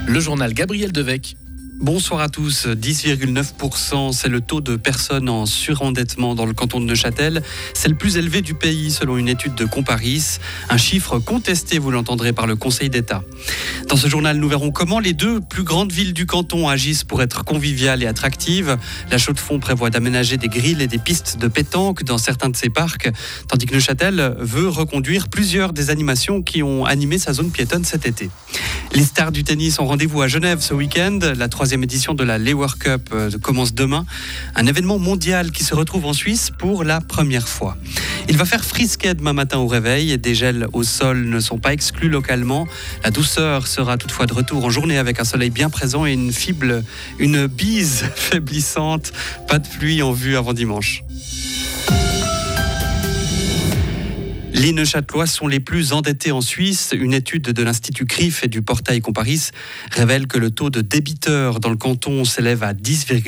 Le journal Gabriel Devecq. Bonsoir à tous. 10,9%, c'est le taux de personnes en surendettement dans le canton de Neuchâtel. C'est le plus élevé du pays selon une étude de Comparis. Un chiffre contesté, vous l'entendrez, par le Conseil d'État. Dans ce journal, nous verrons comment les deux plus grandes villes du canton agissent pour être conviviales et attractives. La Chaux-de-Fonds prévoit d'aménager des grilles et des pistes de pétanque dans certains de ses parcs, tandis que Neuchâtel veut reconduire plusieurs des animations qui ont animé sa zone piétonne cet été. Les stars du tennis ont rendez-vous à Genève ce week-end. La troisième édition de la Lever Cup commence demain. Un événement mondial qui se retrouve en Suisse pour la première fois. Il va faire frisquet demain matin au réveil. Des gels au sol ne sont pas exclus localement. La douceur sera toutefois de retour en journée avec un soleil bien présent et une bise faiblissante. Pas de pluie en vue avant dimanche. Les Neuchâtelois sont les plus endettés en Suisse. Une étude de l'Institut CRIF et du portail Comparis révèle que le taux de débiteurs dans le canton s'élève à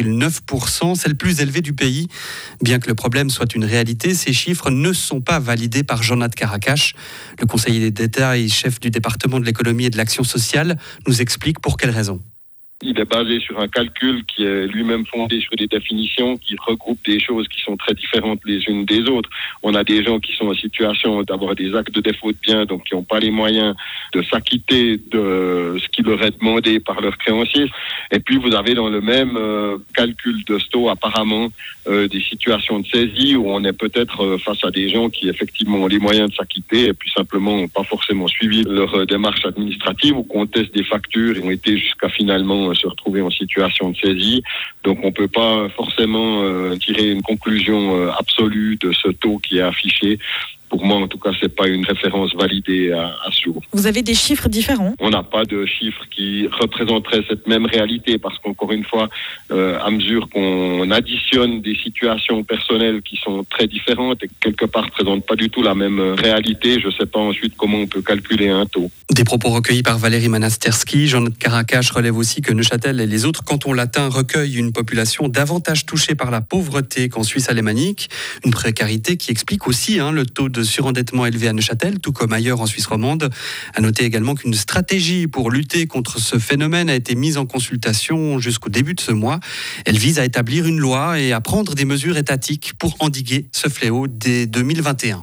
10,9%. C'est le plus élevé du pays. Bien que le problème soit une réalité, ces chiffres ne sont pas validés par Jean-Nad Carakache. Le conseiller d'État et chef du département de l'économie et de l'action sociale nous explique pour quelles raisons. Il est basé sur un calcul qui est lui-même fondé sur des définitions qui regroupent des choses qui sont très différentes les unes des autres. On a des gens qui sont en situation d'avoir des actes de défaut de biens, donc qui n'ont pas les moyens de s'acquitter de ce qui leur est demandé par leurs créanciers. Et puis vous avez dans le même calcul de Sto apparemment des situations de saisie où on est peut-être face à des gens qui effectivement ont les moyens de s'acquitter et puis simplement n'ont pas forcément suivi leur démarche administrative ou contestent des factures et ont été jusqu'à finalement se retrouver en situation de saisie. Donc on ne peut pas forcément tirer une conclusion absolue de ce taux qui est affiché. Pour moi, en tout cas, c'est pas une référence validée à ce jour. Vous avez des chiffres différents ? On n'a pas de chiffres qui représenteraient cette même réalité parce qu'encore une fois, à mesure qu'on additionne des situations personnelles qui sont très différentes et quelque part ne présentent pas du tout la même réalité, je ne sais pas ensuite comment on peut calculer un taux. Des propos recueillis par Valérie Manasterski. Jean-Nad Carakache relève aussi que Neuchâtel et les autres cantons latins recueillent une population davantage touchée par la pauvreté qu'en Suisse alémanique. Une précarité qui explique aussi le taux de surendettement élevé à Neuchâtel, tout comme ailleurs en Suisse romande. À noter également qu'une stratégie pour lutter contre ce phénomène a été mise en consultation jusqu'au début de ce mois. Elle vise à établir une loi et à prendre des mesures étatiques pour endiguer ce fléau dès 2021.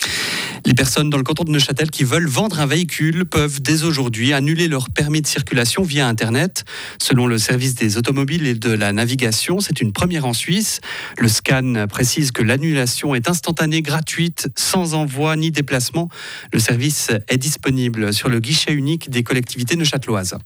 Les personnes dans le canton de Neuchâtel qui veulent vendre un véhicule peuvent dès aujourd'hui annuler leur permis de circulation via Internet. Selon le service des automobiles et de la navigation, c'est une première en Suisse. Le SCAN précise que l'annulation est instantanée, gratuite, sans envoi ni déplacement. Le service est disponible sur le guichet unique des collectivités neuchâteloises.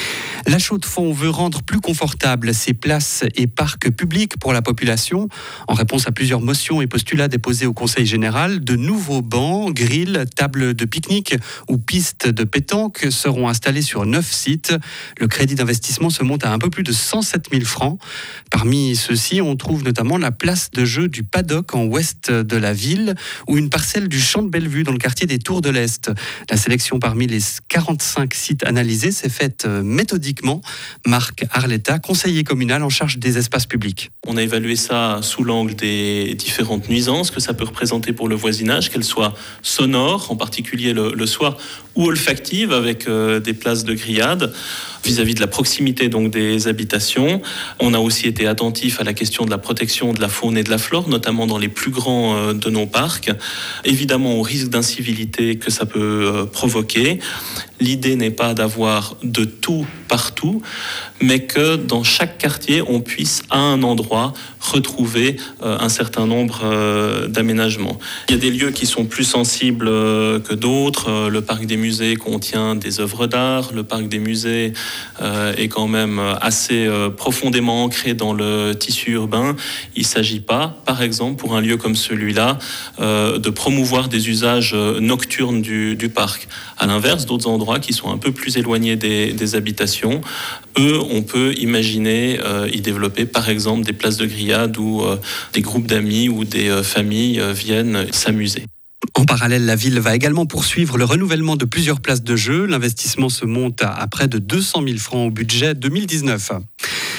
La Chaux-de-Fonds veut rendre plus confortables ses places et parcs publics pour la population. En réponse à plusieurs motions et postulats déposés au Conseil général, de nouveaux bancs, grilles, tables de pique-nique ou pistes de pétanque seront installés sur 9 sites. Le crédit d'investissement se monte à un peu plus de 107 000 francs. Parmi ceux-ci, on trouve notamment la place de jeu du Paddock en ouest de la ville ou une parcelle du Champ de Bellevue dans le quartier des Tours de l'Est. La sélection parmi les 45 sites analysés s'est faite méthodiquement. Marc Arletta, conseiller communal en charge des espaces publics. On a évalué ça sous l'angle des différentes nuisances que ça peut représenter pour le voisinage, qu'elles soient sonores, en particulier le soir, ou olfactives avec des places de grillade, vis-à-vis de la proximité donc des habitations. On a aussi été attentif à la question de la protection de la faune et de la flore, notamment dans les plus grands de nos parcs. Évidemment, au risque d'incivilité que ça peut provoquer. L'idée n'est pas d'avoir de tout partout, mais que dans chaque quartier, on puisse à un endroit retrouver un certain nombre d'aménagements. Il y a des lieux qui sont plus sensibles que d'autres. Le parc des musées contient des œuvres d'art. Le parc des musées est quand même assez profondément ancré dans le tissu urbain. Il ne s'agit pas, par exemple, pour un lieu comme celui-là, de promouvoir des usages nocturnes du parc. À l'inverse, d'autres endroits qui sont un peu plus éloignés des habitations, eux, on peut imaginer y développer, par exemple, des places de grillade où des groupes d'amis ou des familles viennent s'amuser. En parallèle, la ville va également poursuivre le renouvellement de plusieurs places de jeu. L'investissement se monte à près de 200 000 francs au budget 2019.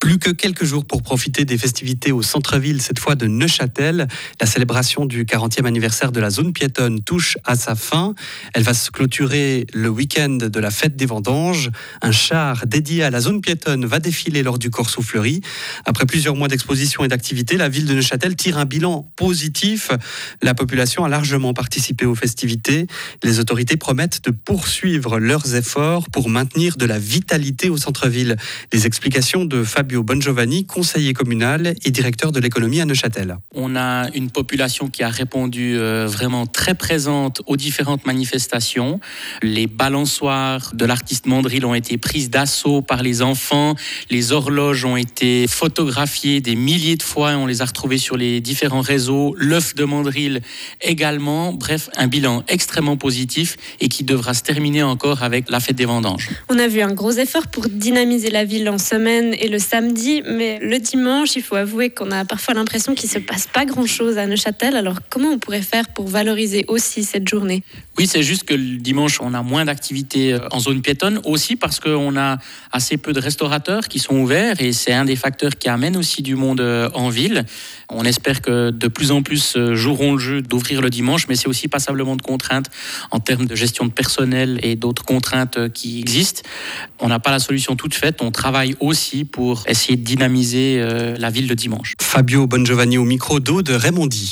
Plus que quelques jours pour profiter des festivités au centre-ville, cette fois de Neuchâtel. La célébration du 40e anniversaire de la zone piétonne touche à sa fin. Elle va se clôturer le week-end de la fête des vendanges. Un char dédié à la zone piétonne va défiler lors du Corso Fleuri. Après plusieurs mois d'exposition et d'activité, la ville de Neuchâtel tire un bilan positif. La population a largement participé aux festivités. Les autorités promettent de poursuivre leurs efforts pour maintenir de la vitalité au centre-ville. Les explications de Fabio Bongiovanni, conseiller communal et directeur de l'économie à Neuchâtel. On a une population qui a répondu vraiment très présente aux différentes manifestations. Les balançoires de l'artiste Mandrill ont été prises d'assaut par les enfants. Les horloges ont été photographiées des milliers de fois et on les a retrouvées sur les différents réseaux. L'œuf de Mandrill également. Bref, un bilan extrêmement positif et qui devra se terminer encore avec la fête des vendanges. On a vu un gros effort pour dynamiser la ville en semaine et le samedi, mais le dimanche, il faut avouer qu'on a parfois l'impression qu'il ne se passe pas grand-chose à Neuchâtel. Alors comment on pourrait faire pour valoriser aussi cette journée ? Oui, c'est juste que le dimanche, on a moins d'activités en zone piétonne, aussi parce qu'on a assez peu de restaurateurs qui sont ouverts et c'est un des facteurs qui amène aussi du monde en ville. On espère que de plus en plus joueront le jeu d'ouvrir le dimanche, mais c'est aussi passablement de contraintes en termes de gestion de personnel et d'autres contraintes qui existent. On n'a pas la solution toute faite, on travaille aussi pour essayer de dynamiser la ville le dimanche. Fabio Bongiovanni au micro de Raymondi.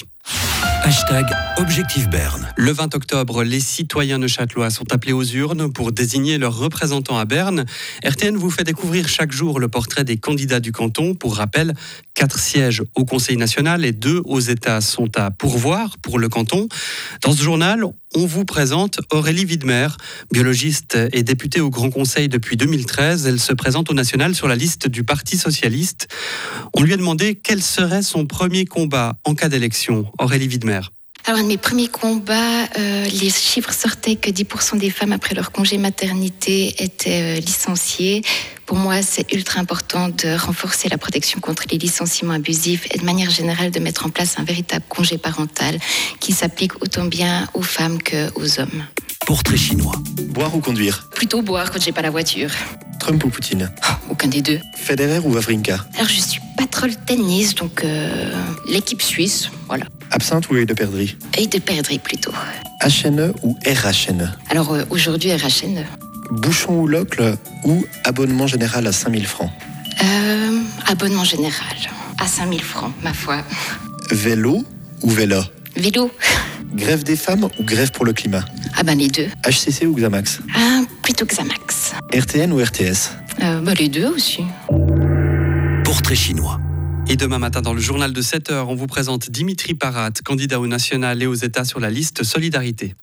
#Objectif Berne. Le 20 octobre, les citoyens neuchâtelois sont appelés aux urnes pour désigner leurs représentants à Berne. RTN vous fait découvrir chaque jour le portrait des candidats du canton. Pour rappel, 4 sièges au Conseil national et 2 aux États sont à pourvoir pour le canton. Dans ce journal, on vous présente Aurélie Widmer, biologiste et députée au Grand Conseil depuis 2013. Elle se présente au national sur la liste du Parti socialiste. On lui a demandé quel serait son premier combat en cas d'élection. Aurélie Widmer. Alors, un de mes premiers combats, les chiffres sortaient que 10% des femmes après leur congé maternité étaient licenciées. Pour moi, c'est ultra important de renforcer la protection contre les licenciements abusifs et de manière générale de mettre en place un véritable congé parental qui s'applique autant bien aux femmes qu'aux hommes. Portrait chinois. Boire ou conduire ? Plutôt boire quand j'ai pas la voiture. Trump ou Poutine ? Aucun des deux. Federer ou Wawrinka ? Alors, je suis pas trop le tennis, donc l'équipe suisse, voilà. Absinthe ou œil de perdrix ? Et de perdrix plutôt. HNE ou RHNE ? Alors aujourd'hui, RHN. Bouchon ou locle ou abonnement général à 5000 francs ? Abonnement général à 5000 francs, ma foi. Vélo ou vélo ? Vélo. Grève des femmes ou grève pour le climat ? Ah ben les deux. HCC ou Xamax ? Plutôt Xamax. RTN ou RTS ? Les deux aussi. Portrait chinois. Et demain matin, dans le journal de 7h, on vous présente Dimitri Parat, candidat au national et aux États sur la liste Solidarité.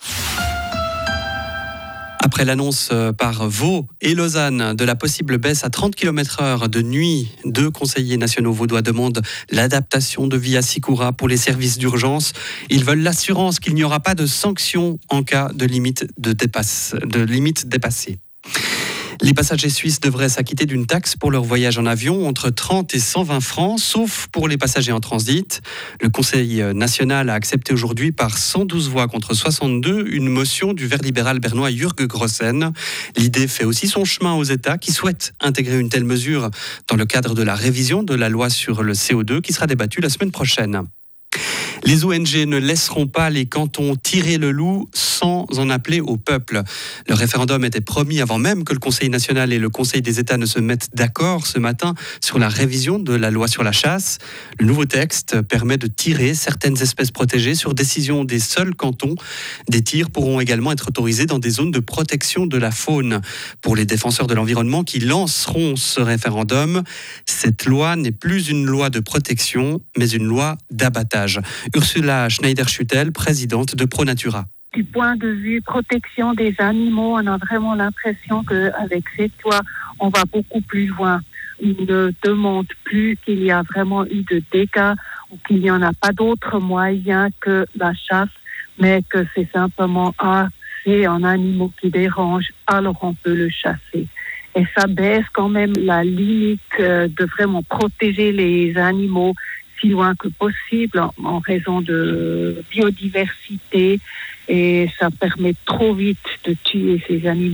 Après l'annonce par Vaud et Lausanne de la possible baisse à 30 km/h de nuit, 2 conseillers nationaux vaudois demandent l'adaptation de Via Sicura pour les services d'urgence. Ils veulent l'assurance qu'il n'y aura pas de sanctions en cas de limite dépassée. Les passagers suisses devraient s'acquitter d'une taxe pour leur voyage en avion entre 30 et 120 francs, sauf pour les passagers en transit. Le Conseil national a accepté aujourd'hui par 112 voix contre 62 une motion du vert libéral bernois Jürg Grossen. L'idée fait aussi son chemin aux États qui souhaitent intégrer une telle mesure dans le cadre de la révision de la loi sur le CO2 qui sera débattue la semaine prochaine. Les ONG ne laisseront pas les cantons tirer le loup sans en appeler au peuple. Le référendum était promis avant même que le Conseil national et le Conseil des États ne se mettent d'accord ce matin sur la révision de la loi sur la chasse. Le nouveau texte permet de tirer certaines espèces protégées sur décision des seuls cantons. Des tirs pourront également être autorisés dans des zones de protection de la faune. Pour les défenseurs de l'environnement qui lanceront ce référendum, cette loi n'est plus une loi de protection, mais une loi d'abattage. Ursula Schneider-Schuttel, présidente de ProNatura. Du point de vue protection des animaux, on a vraiment l'impression qu'avec cette loi, on va beaucoup plus loin. On ne demande plus qu'il y a vraiment eu de dégâts ou qu'il n'y en a pas d'autre moyen que la chasse, mais que c'est simplement c'est un animal qui dérange, alors on peut le chasser. Et ça baisse quand même la limite de vraiment protéger les animaux si loin que possible en raison de biodiversité et ça permet trop vite de tuer ces animaux.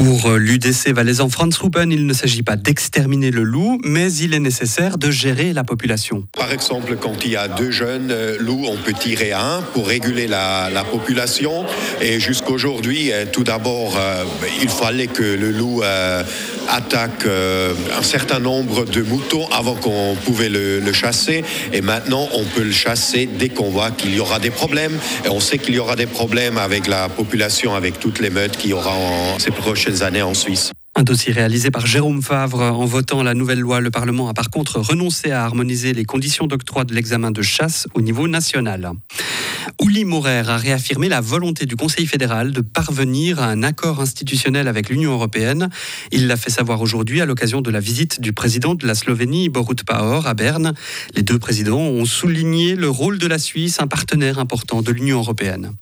Pour l'UDC valaisan Franz Ruben, il ne s'agit pas d'exterminer le loup, mais il est nécessaire de gérer la population. Par exemple, quand il y a 2 jeunes loups, on peut tirer un pour réguler la population. Et jusqu'aujourd'hui, tout d'abord, il fallait que le loup attaque un certain nombre de moutons avant qu'on pouvait le chasser. Et maintenant, on peut le chasser dès qu'on voit qu'il y aura des problèmes. Et on sait qu'il y aura des problèmes avec la population, avec toutes les meutes qu'il y aura en ces prochaines années en Suisse. Un dossier réalisé par Jérôme Favre. En votant la nouvelle loi, le Parlement a par contre renoncé à harmoniser les conditions d'octroi de l'examen de chasse au niveau national. Uli Maurer a réaffirmé la volonté du Conseil fédéral de parvenir à un accord institutionnel avec l'Union européenne. Il l'a fait savoir aujourd'hui à l'occasion de la visite du président de la Slovénie, Borut Pahor, à Berne. Les 2 présidents ont souligné le rôle de la Suisse, un partenaire important de l'Union européenne.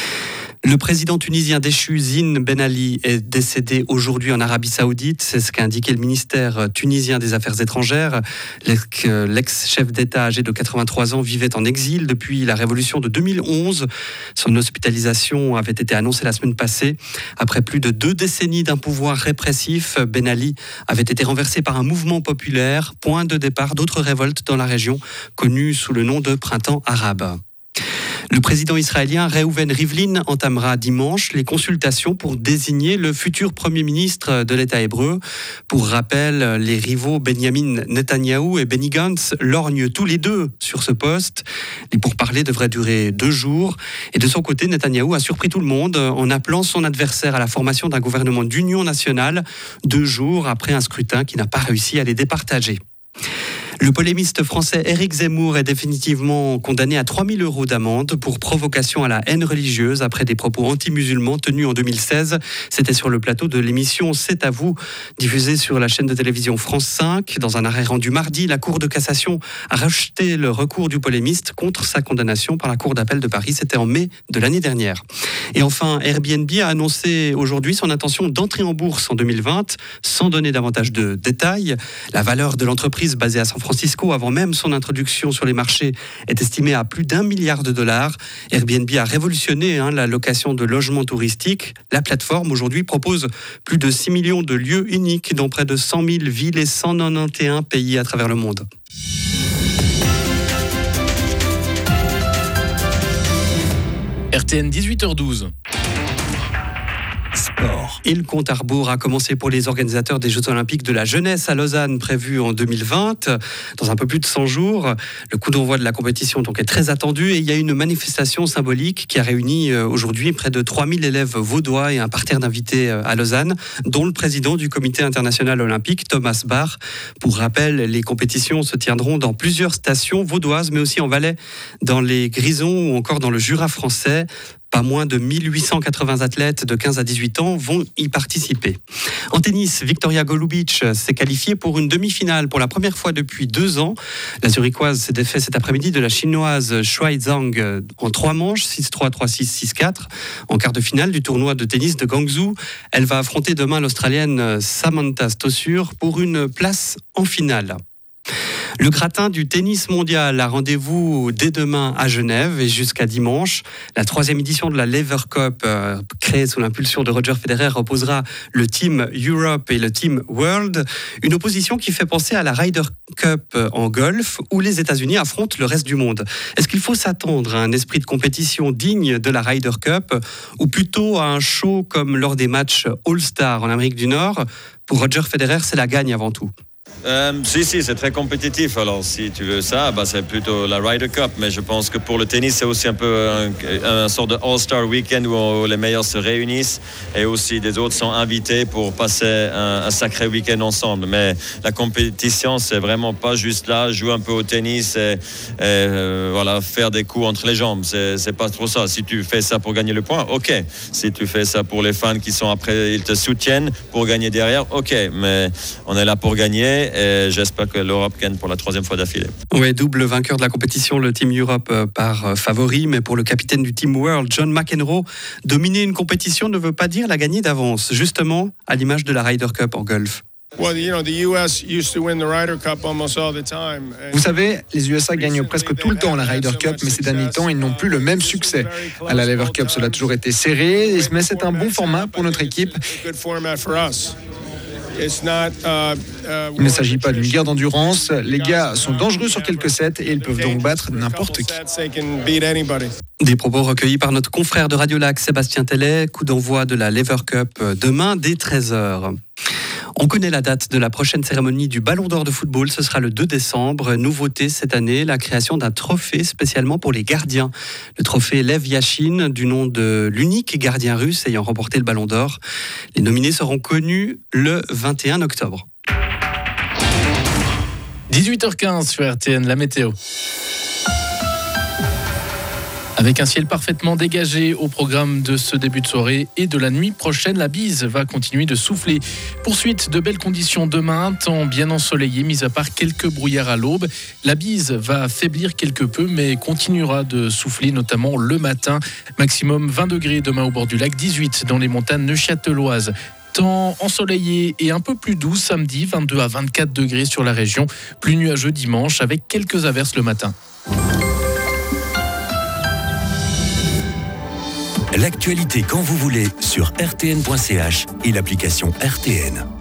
Le président tunisien déchu Zine Ben Ali est décédé aujourd'hui en Arabie Saoudite. C'est ce qu'a indiqué le ministère tunisien des Affaires étrangères. L'ex-chef d'État âgé de 83 ans vivait en exil depuis la révolution de 2011. Son hospitalisation avait été annoncée la semaine passée. Après plus de 2 décennies d'un pouvoir répressif, Ben Ali avait été renversé par un mouvement populaire, point de départ d'autres révoltes dans la région, connues sous le nom de Printemps arabe. Le président israélien Reuven Rivlin entamera dimanche les consultations pour désigner le futur Premier ministre de l'État hébreu. Pour rappel, les rivaux Benjamin Netanyahou et Benny Gantz lorgnent tous les 2 sur ce poste. Les pourparlers devraient durer 2 jours. Et de son côté, Netanyahou a surpris tout le monde en appelant son adversaire à la formation d'un gouvernement d'union nationale 2 jours après un scrutin qui n'a pas réussi à les départager. Le polémiste français Éric Zemmour est définitivement condamné à 3 000 € d'amende pour provocation à la haine religieuse après des propos anti-musulmans tenus en 2016. C'était sur le plateau de l'émission C'est à vous, diffusée sur la chaîne de télévision France 5. Dans un arrêt rendu mardi, la Cour de cassation a rejeté le recours du polémiste contre sa condamnation par la Cour d'appel de Paris. C'était en mai de l'année dernière. Et enfin, Airbnb a annoncé aujourd'hui son intention d'entrer en bourse en 2020, sans donner davantage de détails. La valeur de l'entreprise basée à San Francisco, avant même son introduction sur les marchés, est estimée à plus d'1 milliard $. Airbnb a révolutionné la location de logements touristiques. La plateforme aujourd'hui propose plus de 6 millions de lieux uniques dans près de 100 000 villes et 191 pays à travers le monde. RTN 18h12. Sport. Et le compte à rebours a commencé pour les organisateurs des Jeux Olympiques de la jeunesse à Lausanne prévus en 2020. Dans un peu plus de 100 jours, le coup d'envoi de la compétition donc est très attendu et il y a une manifestation symbolique qui a réuni aujourd'hui près de 3000 élèves vaudois et un parterre d'invités à Lausanne, dont le président du comité international olympique, Thomas Bach. Pour rappel, les compétitions se tiendront dans plusieurs stations vaudoises, mais aussi en Valais, dans les Grisons ou encore dans le Jura français. Pas moins de 1880 athlètes de 15 à 18 ans vont y participer. En tennis, Victoria Golubic s'est qualifiée pour une demi-finale pour la première fois depuis 2 ans. La Zurichoise s'est défait cet après-midi de la Chinoise Shuai Zhang en 3 manches, 6-3, 3-6, 6-4. En quart de finale du tournoi de tennis de Guangzhou, elle va affronter demain l'Australienne Samantha Stosur pour une place en finale. Le gratin du tennis mondial a rendez-vous dès demain à Genève et jusqu'à dimanche. La 3e édition de la Lever Cup, créée sous l'impulsion de Roger Federer, opposera le Team Europe et le Team World. Une opposition qui fait penser à la Ryder Cup en golf, où les États-Unis affrontent le reste du monde. Est-ce qu'il faut s'attendre à un esprit de compétition digne de la Ryder Cup, ou plutôt à un show comme lors des matchs All-Star en Amérique du Nord? Pour Roger Federer, c'est la gagne avant tout. Si, c'est très compétitif. Alors, si tu veux ça, c'est plutôt la Ryder Cup. Mais je pense que pour le tennis, c'est aussi un peu un sort de All-Star Weekend où les meilleurs se réunissent et aussi des autres sont invités pour passer un sacré week-end ensemble. Mais la compétition, c'est vraiment pas juste là, jouer un peu au tennis et voilà, faire des coups entre les jambes. C'est pas trop ça. Si tu fais ça pour gagner le point, ok. Si tu fais ça pour les fans qui sont après, ils te soutiennent pour gagner derrière, ok. Mais on est là pour gagner. Et j'espère que l'Europe gagne pour la 3e fois d'affilée. Oui, double vainqueur de la compétition, le Team Europe par favori, mais pour le capitaine du Team World, John McEnroe, dominer une compétition ne veut pas dire la gagner d'avance, justement à l'image de la Ryder Cup en golf. Vous savez, les USA gagnent presque tout le temps la Ryder Cup, mais ces derniers temps, ils n'ont plus le même succès. À la Lever Cup, cela a toujours été serré, mais c'est un bon format pour notre équipe. Il ne s'agit pas d'une guerre d'endurance. Les gars sont dangereux sur quelques sets et ils peuvent donc battre n'importe qui. Des propos recueillis par notre confrère de Radio Lac, Sébastien Tellet. Coup d'envoi de la Lever Cup demain dès 13h. On connaît la date de la prochaine cérémonie du Ballon d'Or de football. Ce sera le 2 décembre. Nouveauté cette année, la création d'un trophée spécialement pour les gardiens. Le trophée Lev Yashin, du nom de l'unique gardien russe ayant remporté le Ballon d'Or. Les nominés seront connus le 21 octobre. 18h15 sur RTN, la météo. Avec un ciel parfaitement dégagé au programme de ce début de soirée et de la nuit prochaine, la bise va continuer de souffler. Poursuite de belles conditions demain, temps bien ensoleillé, mis à part quelques brouillards à l'aube. La bise va faiblir quelque peu, mais continuera de souffler, notamment le matin. Maximum 20 degrés demain au bord du lac, 18 dans les montagnes neuchâteloises. Temps ensoleillé et un peu plus doux samedi, 22 à 24 degrés sur la région. Plus nuageux dimanche avec quelques averses le matin. L'actualité quand vous voulez sur rtn.ch et l'application RTN.